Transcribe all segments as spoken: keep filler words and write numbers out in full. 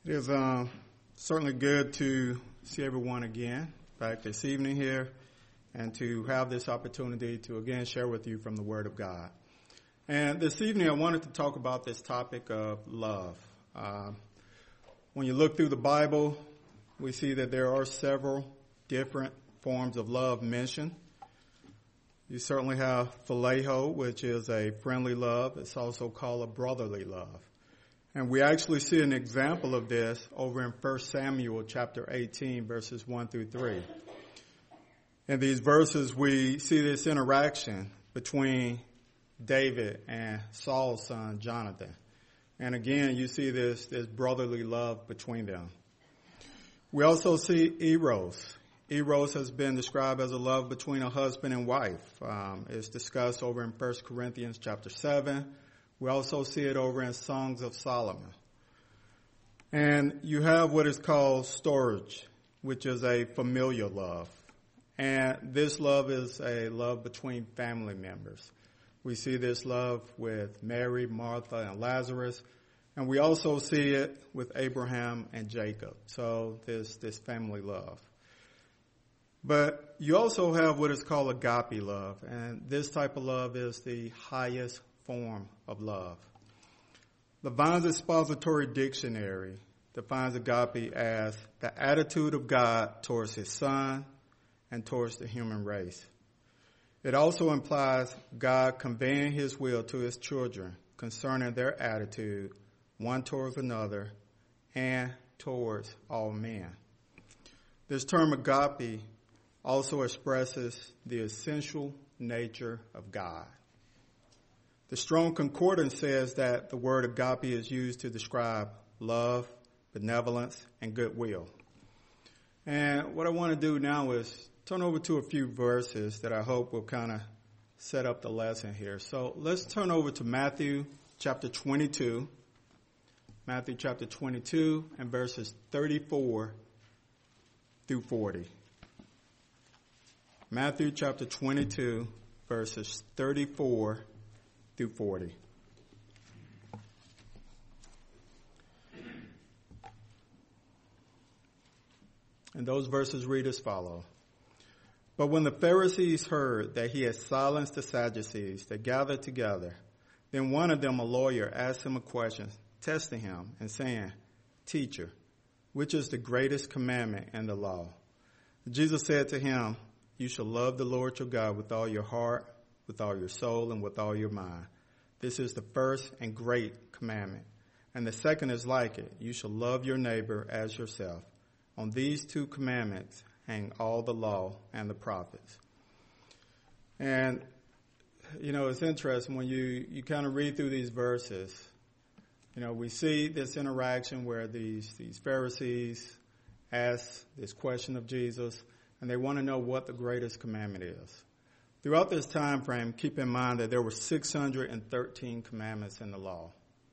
It is um, certainly good to see everyone again back this evening here and to have this opportunity to again share with you from the Word of God. And this evening I wanted to talk about this topic of love. Uh, when you look through the Bible, we see that there are several different forms of love mentioned. You certainly have phileo, which is a friendly love. It's also called a brotherly love. And we actually see an example of this over in First Samuel chapter eighteen, verses one through three. In these verses, we see this interaction between David and Saul's son, Jonathan. And again, you see this, this brotherly love between them. We also see eros. Eros has been described as a love between a husband and wife. Um, it's discussed over in First Corinthians chapter seven. We also see it over in Songs of Solomon. And you have what is called storge, which is a familial love. And this love is a love between family members. We see this love with Mary, Martha, and Lazarus. And we also see it with Abraham and Jacob. So this, this family love. But you also have what is called agape love. And this type of love is the highest form of love. The Vine's Expository Dictionary defines agape as the attitude of God towards his son and towards the human race. It also implies God conveying his will to his children concerning their attitude one towards another and towards all men. This term agape also expresses the essential nature of God. The Strong Concordance says that the word agape is used to describe love, benevolence, and goodwill. And what I want to do now is turn over to a few verses that I hope will kind of set up the lesson here. So let's turn over to Matthew chapter twenty-two. Matthew chapter twenty-two and verses thirty-four through forty. Matthew chapter twenty-two, verses thirty-four through forty. And those verses read as follow. But when the Pharisees heard that he had silenced the Sadducees, they gathered together. Then one of them, a lawyer, asked him a question, testing him and saying, Teacher, which is the greatest commandment in the law? Jesus said to him, You shall love the Lord your God with all your heart, with all your soul, and with all your mind. This is the first and great commandment. And the second is like it. You shall love your neighbor as yourself. On these two commandments hang all the law and the prophets. And, you know, it's interesting when you, you kind of read through these verses. You know, we see this interaction where these, these Pharisees ask this question of Jesus, and they want to know what the greatest commandment is. Throughout this time frame, keep in mind that there were six hundred thirteen commandments in the law.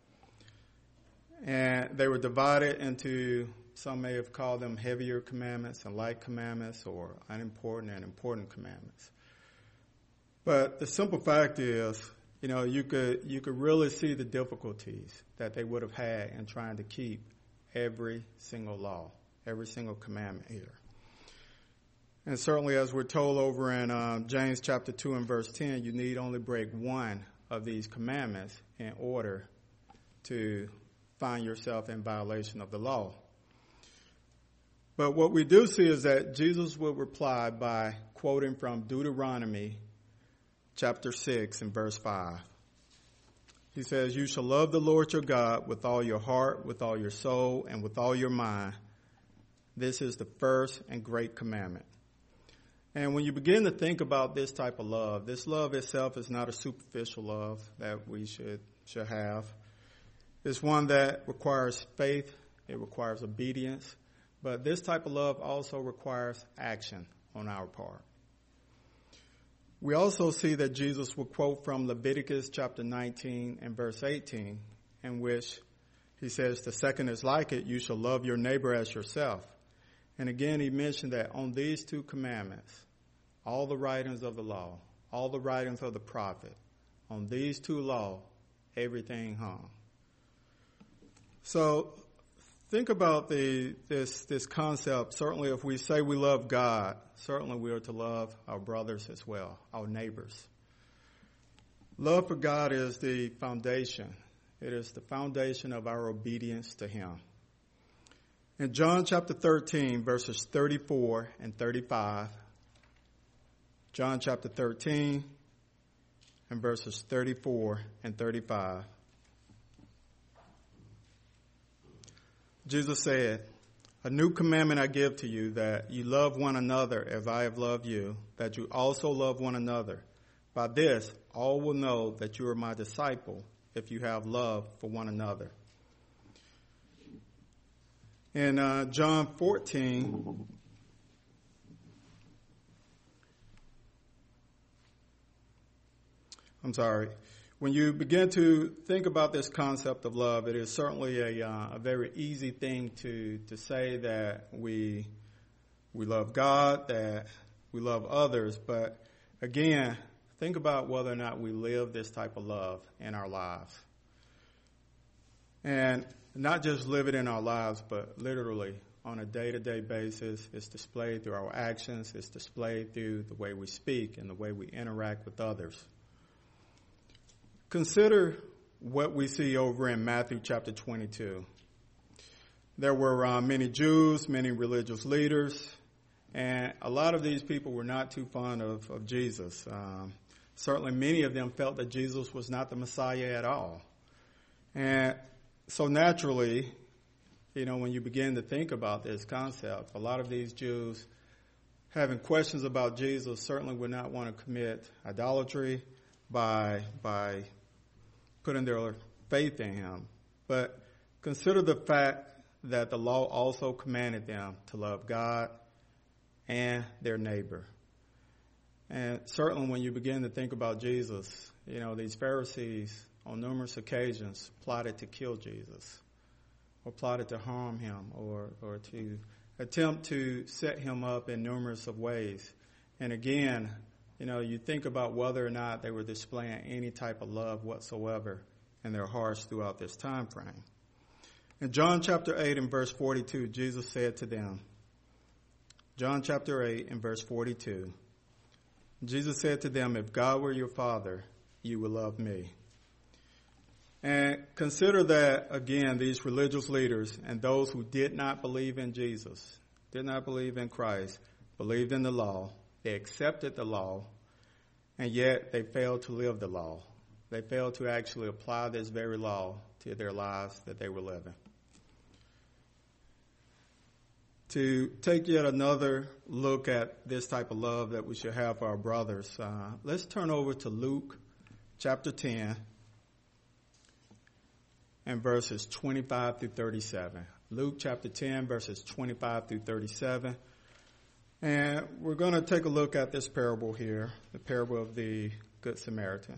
And they were divided into, some may have called them heavier commandments and light commandments, or unimportant and important commandments. But the simple fact is, you know, you could you could really see the difficulties that they would have had in trying to keep every single law, every single commandment here. And certainly, as we're told over in um, James chapter two and verse ten, you need only break one of these commandments in order to find yourself in violation of the law. But what we do see is that Jesus will reply by quoting from Deuteronomy chapter six and verse five. He says, You shall love the Lord your God with all your heart, with all your soul, and with all your mind. This is the first and great commandment. And when you begin to think about this type of love, this love itself is not a superficial love that we should should have. It's one that requires faith. It requires obedience. But this type of love also requires action on our part. We also see that Jesus will quote from Leviticus chapter nineteen and verse eighteen, in which he says, The second is like it, you shall love your neighbor as yourself. And again, he mentioned that on these two commandments, all the writings of the law, all the writings of the prophet, on these two laws, everything hung. So think about the this this concept. Certainly, if we say we love God, certainly we are to love our brothers as well, our neighbors. Love for God is the foundation. It is the foundation of our obedience to Him. In John chapter thirteen, verses thirty-four and thirty-five, John chapter thirteen and verses thirty-four and thirty-five, Jesus said, "A new commandment I give to you, that you love one another as I have loved you, that you also love one another. By this, all will know that you are my disciple, if you have love for one another." In uh, John fourteen, I'm sorry, when you begin to think about this concept of love, it is certainly a, uh, a very easy thing to, to say that we we love God, that we love others, but again, think about whether or not we live this type of love in our lives. And not just live it in our lives, but literally on a day-to-day basis. It's displayed through our actions. It's displayed through the way we speak and the way we interact with others. Consider what we see over in Matthew chapter twenty-two. There were uh, many Jews, many religious leaders, and a lot of these people were not too fond of, of Jesus. Um, certainly many of them felt that Jesus was not the Messiah at all. And so naturally, you know, when you begin to think about this concept, a lot of these Jews having questions about Jesus certainly would not want to commit idolatry by by putting their faith in him. But consider the fact that the law also commanded them to love God and their neighbor. And certainly when you begin to think about Jesus, you know, these Pharisees on numerous occasions plotted to kill Jesus, or plotted to harm him, or, or to attempt to set him up in numerous of ways. And again, you know, you think about whether or not they were displaying any type of love whatsoever in their hearts throughout this time frame. In John chapter eight and verse forty-two, Jesus said to them, John chapter eight and verse forty-two, Jesus said to them, "If God were your Father, you would love me." And consider that, again, these religious leaders and those who did not believe in Jesus, did not believe in Christ, believed in the law, they accepted the law, and yet they failed to live the law. They failed to actually apply this very law to their lives that they were living. To take yet another look at this type of love that we should have for our brothers, uh, let's turn over to Luke chapter ten. And verses twenty-five through thirty-seven. Luke chapter ten, verses twenty-five through thirty-seven. And we're going to take a look at this parable here, the parable of the Good Samaritan.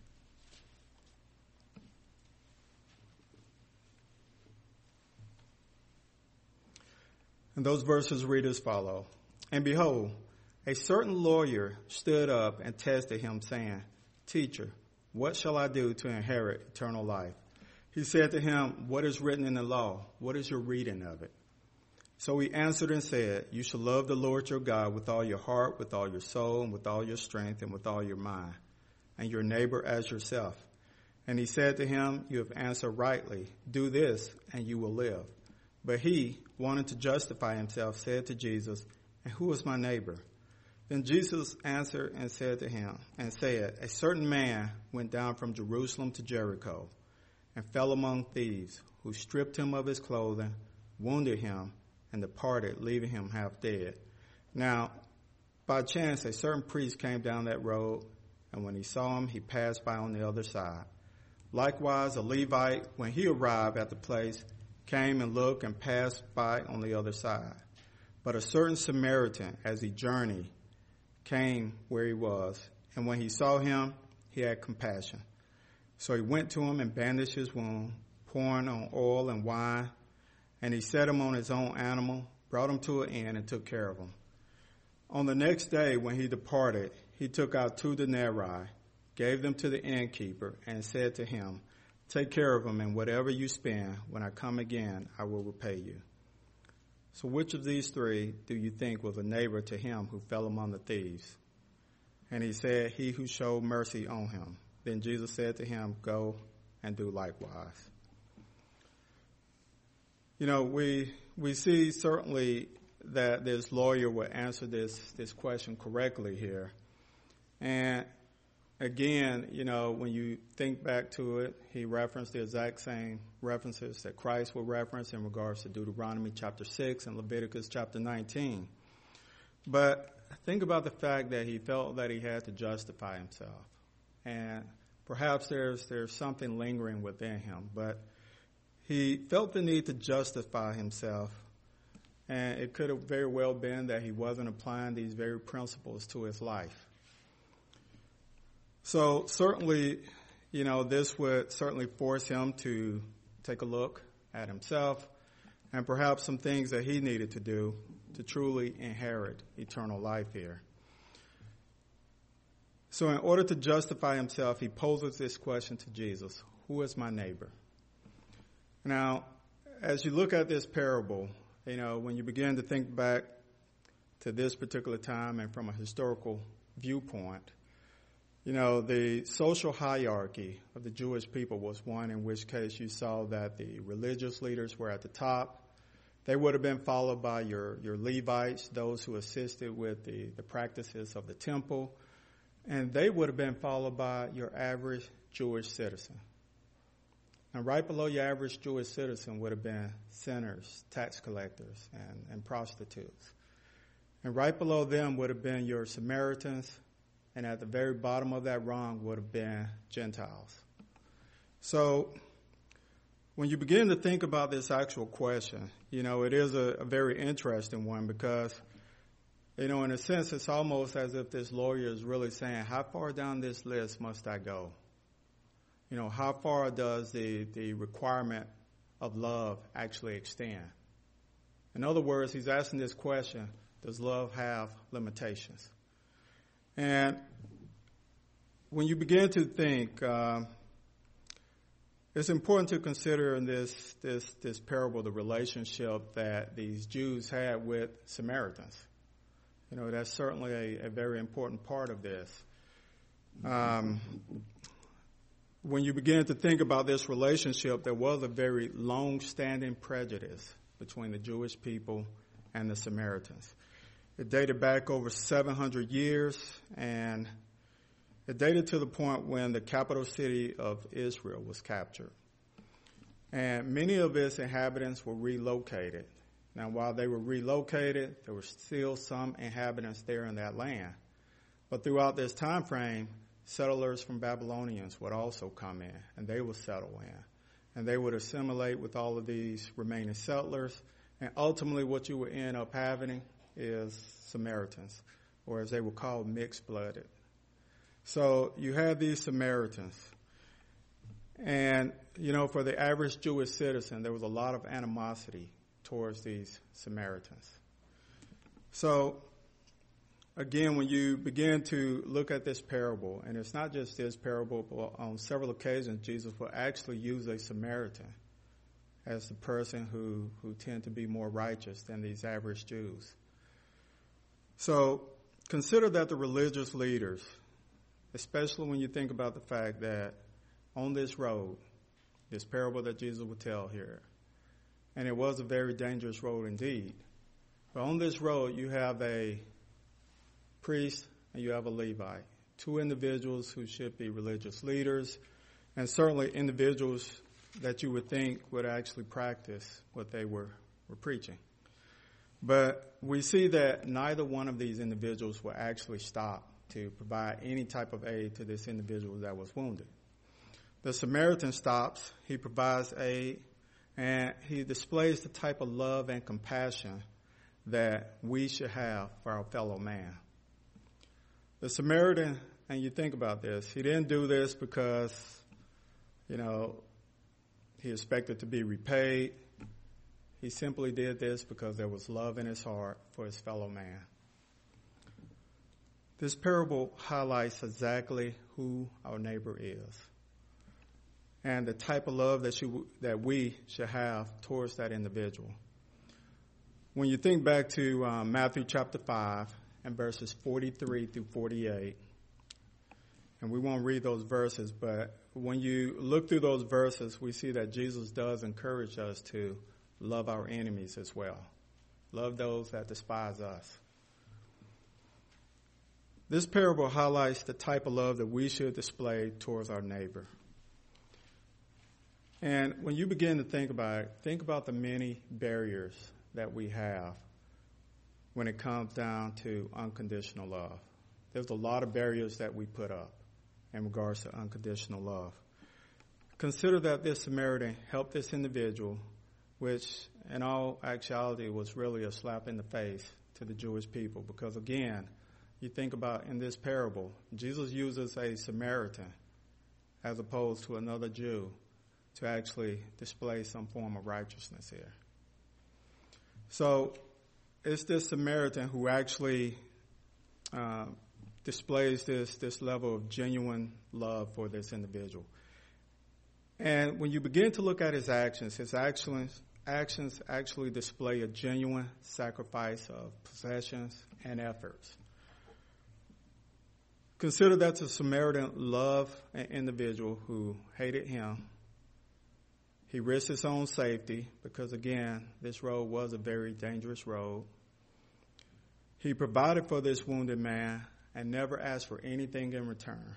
And those verses read as follow. "And behold, a certain lawyer stood up and tested him, saying, 'Teacher, what shall I do to inherit eternal life?' He said to him, 'What is written in the law? What is your reading of it?' So he answered and said, 'You shall love the Lord your God with all your heart, with all your soul, and with all your strength, and with all your mind, and your neighbor as yourself.' And he said to him, 'You have answered rightly. Do this, and you will live.' But he, wanting to justify himself, said to Jesus, 'And who is my neighbor?' Then Jesus answered and said to him, and said, 'A certain man went down from Jerusalem to Jericho, and fell among thieves, who stripped him of his clothing, wounded him, and departed, leaving him half dead. Now, by chance, a certain priest came down that road, and when he saw him, he passed by on the other side. Likewise, a Levite, when he arrived at the place, came and looked and passed by on the other side. But a certain Samaritan, as he journeyed, came where he was, and when he saw him, he had compassion. So he went to him and bandaged his wound, pouring on oil and wine, and he set him on his own animal, brought him to an inn, and took care of him. On the next day, when he departed, he took out two denarii, gave them to the innkeeper, and said to him, Take care of him, and whatever you spend, when I come again, I will repay you. So which of these three do you think was a neighbor to him who fell among the thieves? And he said, he who showed mercy on him. Then Jesus said to him, go and do likewise. You know, we we see certainly that this lawyer will answer this, this question correctly here. And again, you know, when you think back to it, he referenced the exact same references that Christ will reference in regards to Deuteronomy chapter six and Leviticus chapter nineteen. But think about the fact that he felt that he had to justify himself. And perhaps there's there's something lingering within him, but he felt the need to justify himself. And it could have very well been that he wasn't applying these very principles to his life. So certainly, you know, this would certainly force him to take a look at himself and perhaps some things that he needed to do to truly inherit eternal life here. So in order to justify himself, he poses this question to Jesus: who is my neighbor? Now, as you look at this parable, you know, when you begin to think back to this particular time and from a historical viewpoint, you know, the social hierarchy of the Jewish people was one in which case you saw that the religious leaders were at the top. They would have been followed by your, your Levites, those who assisted with the, the practices of the temple. And they would have been followed by your average Jewish citizen. And right below your average Jewish citizen would have been sinners, tax collectors, and, and prostitutes. And right below them would have been your Samaritans. And at the very bottom of that rung would have been Gentiles. So when you begin to think about this actual question, you know, it is a, a very interesting one because, you know, in a sense, it's almost as if this lawyer is really saying, how far down this list must I go? You know, how far does the, the requirement of love actually extend? In other words, he's asking this question, does love have limitations? And when you begin to think, um, it's important to consider in this, this, this parable the relationship that these Jews had with Samaritans. You know, that's certainly a, a very important part of this. Um, when you begin to think about this relationship, there was a very long-standing prejudice between the Jewish people and the Samaritans. It dated back over seven hundred years, and it dated to the point when the capital city of Israel was captured. And many of its inhabitants were relocated. Now, while they were relocated, there were still some inhabitants there in that land. But throughout this time frame, settlers from Babylonians would also come in, and they would settle in. And they would assimilate with all of these remaining settlers. And ultimately what you would end up having is Samaritans, or as they were called, mixed-blooded. So you have these Samaritans. And, you know, for the average Jewish citizen, there was a lot of animosity towards these Samaritans. So again, when you begin to look at this parable, and it's not just this parable, but on several occasions, Jesus will actually use a Samaritan as the person who, who tend to be more righteous than these average Jews. So consider that the religious leaders, especially when you think about the fact that on this road, this parable that Jesus will tell here, and it was a very dangerous road indeed, but on this road you have a priest and you have a Levite, two individuals who should be religious leaders, and certainly individuals that you would think would actually practice what they were, were preaching. But we see that neither one of these individuals will actually stop to provide any type of aid to this individual that was wounded. The Samaritan stops, he provides aid, and he displays the type of love and compassion that we should have for our fellow man. The Samaritan, and you think about this, he didn't do this because, you know, he expected to be repaid. He simply did this because there was love in his heart for his fellow man. This parable highlights exactly who our neighbor is. and the type of love that you, that we should have towards that individual. When you think back to um, Matthew chapter five and verses forty-three through forty-eight, and we won't read those verses, but when you look through those verses, we see that Jesus does encourage us to love our enemies as well. Love those that despise us. This parable highlights the type of love that we should display towards our neighbor. And when you begin to think about it, think about the many barriers that we have when it comes down to unconditional love. There's a lot of barriers that we put up in regards to unconditional love. Consider that this Samaritan helped this individual, which in all actuality was really a slap in the face to the Jewish people, because again, you think about in this parable, Jesus uses a Samaritan as opposed to another Jew to actually display some form of righteousness here. So it's this Samaritan who actually uh, displays this, this level of genuine love for this individual. And when you begin to look at his actions, his actions, actions actually display a genuine sacrifice of possessions and efforts. Consider that the Samaritan loved an individual who hated him. He risked his own safety because, again, this road was a very dangerous road. He provided for this wounded man and never asked for anything in return.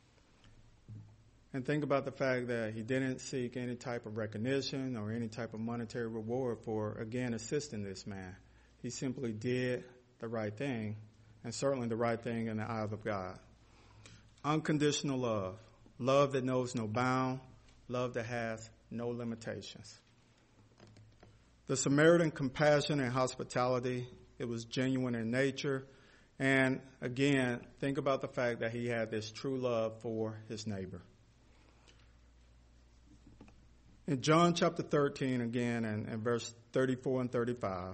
And think about the fact that he didn't seek any type of recognition or any type of monetary reward for, again, assisting this man. He simply did the right thing, and certainly the right thing in the eyes of God. Unconditional love. Love that knows no bound. Love that has no limitations. The Samaritan compassion and hospitality, it was genuine in nature. And again, think about the fact that he had this true love for his neighbor. In John chapter thirteen, again, and, and verse thirty-four and thirty-five,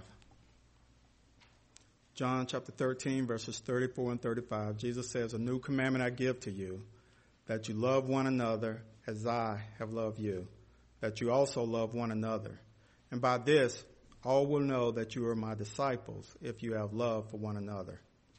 John chapter thirteen, verses thirty-four and thirty-five, Jesus says, "A new commandment I give to you, that you love one another as I have loved you, that you also love one another. And by this, all will know that you are my disciples, if you have love for one another."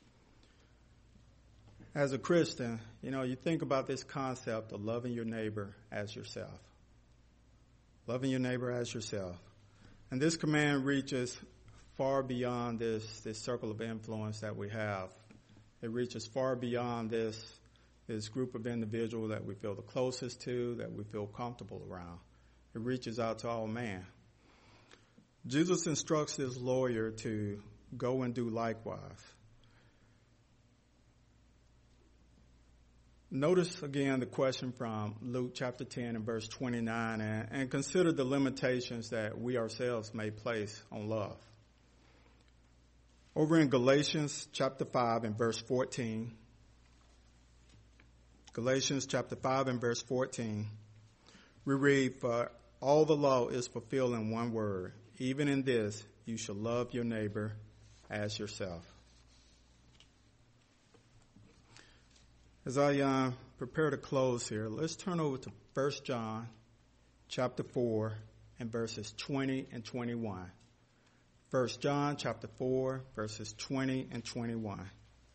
As a Christian, you know, you think about this concept of loving your neighbor as yourself. Loving your neighbor as yourself. And this command reaches far beyond this, this circle of influence that we have. It reaches far beyond this, this group of individuals that we feel the closest to, that we feel comfortable around. It reaches out to all man. Jesus instructs this lawyer to go and do likewise. Notice again the question from Luke chapter ten and verse twenty-nine, and, and consider the limitations that we ourselves may place on love. Over in Galatians chapter five and verse fourteen, Galatians chapter five and verse fourteen, we read, "For all the law is fulfilled in one word, even in this, you shall love your neighbor as yourself." As I uh, prepare to close here, let's turn over to First John chapter four and verses twenty and twenty-one. First John chapter four, verses twenty and twenty-one.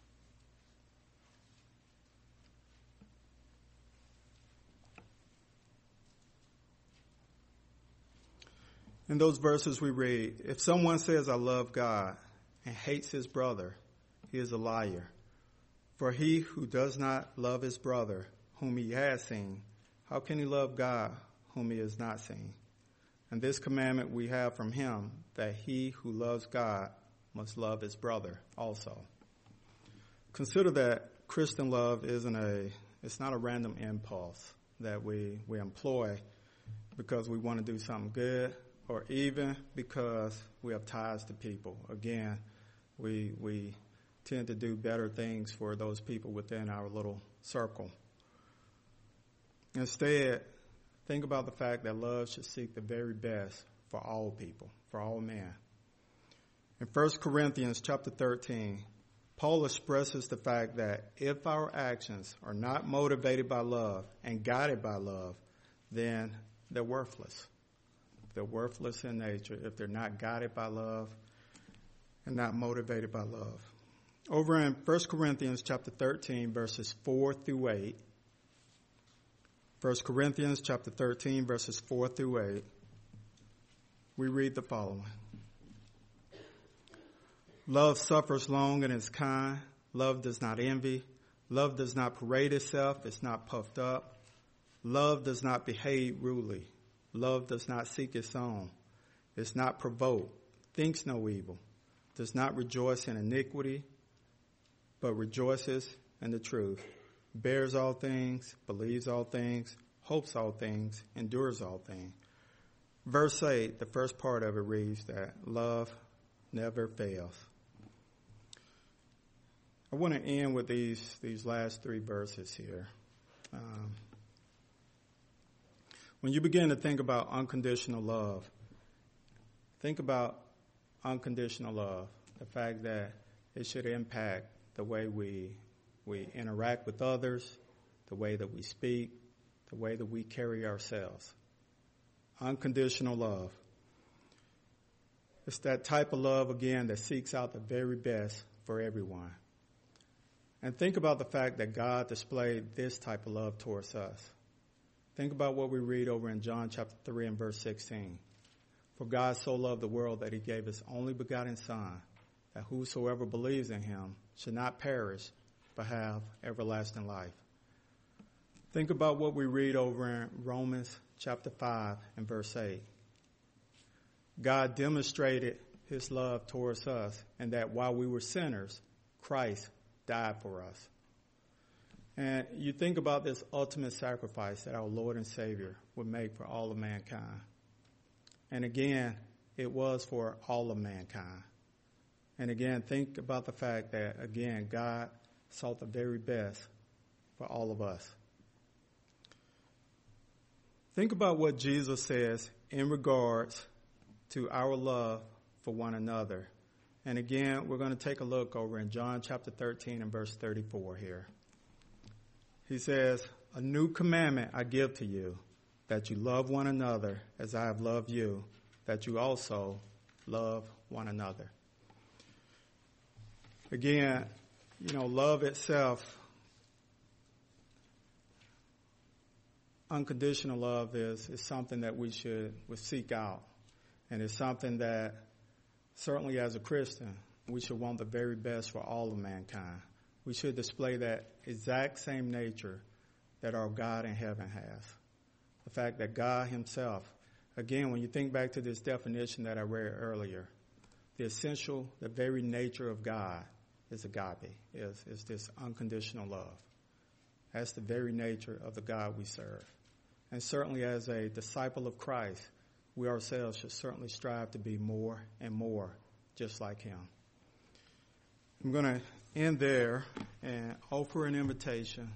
In those verses we read, "If someone says, 'I love God,' and hates his brother, he is a liar. For he who does not love his brother, whom he has seen, how can he love God, whom he has not seen? And this commandment we have from him, that he who loves God must love his brother also." Consider that Christian love isn't a, it's not a random impulse that we, we employ because we want to do something good, or even because we have ties to people. Again, we we tend to do better things for those people within our little circle. Instead, think about the fact that love should seek the very best for all people, for all men. In First Corinthians chapter thirteen, Paul expresses the fact that if our actions are not motivated by love and guided by love, then they're worthless. They're worthless in nature if they're not guided by love and not motivated by love. Over in First Corinthians chapter thirteen, verses four through eight. First Corinthians chapter thirteen, verses four through eight. We read the following. Love suffers long and is kind. Love does not envy. Love does not parade itself. It's not puffed up. Love does not behave rudely. Love does not seek its own. It's not provoked. Thinks no evil. Does not rejoice in iniquity, but rejoices in the truth. Bears all things, believes all things, hopes all things, endures all things. Verse eight, the first part of it reads that love never fails. I want to end with these these last three verses here. Um, when you begin to think about unconditional love, think about unconditional love, the fact that it should impact the way we we interact with others, the way that we speak, the way that we carry ourselves. Unconditional love. It's that type of love, again, that seeks out the very best for everyone. And think about the fact that God displayed this type of love towards us. Think about what we read over in John chapter three and verse sixteen. For God so loved the world that he gave his only begotten Son, that whosoever believes in him should not perish, but have everlasting life. Think about what we read over in Romans chapter five and verse eight. God demonstrated his love towards us, and that while we were sinners, Christ died for us. And you think about this ultimate sacrifice that our Lord and Savior would make for all of mankind. And again, it was for all of mankind. And again, think about the fact that, again, God sought the very best for all of us. Think about what Jesus says in regards to our love for one another. And again, we're going to take a look over in John chapter thirteen and verse thirty-four here. He says, a new commandment I give to you, that you love one another as I have loved you, that you also love one another. Again, you know, love itself, unconditional love is, is something that we should would seek out. And it's something that certainly as a Christian, we should want the very best for all of mankind. We should display that exact same nature that our God in heaven has. The fact that God himself, again, when you think back to this definition that I read earlier, the essential, the very nature of God is agape, is, is this unconditional love. That's the very nature of the God we serve. And certainly as a disciple of Christ, we ourselves should certainly strive to be more and more just like him. I'm going to end there and offer an invitation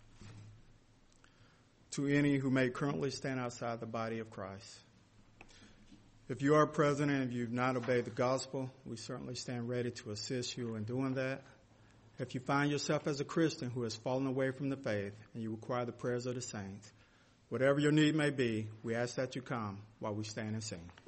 to any who may currently stand outside the body of Christ. If you are present and if you've not obeyed the gospel, we certainly stand ready to assist you in doing that. If you find yourself as a Christian who has fallen away from the faith and you require the prayers of the saints, whatever your need may be, we ask that you come while we stand and sing.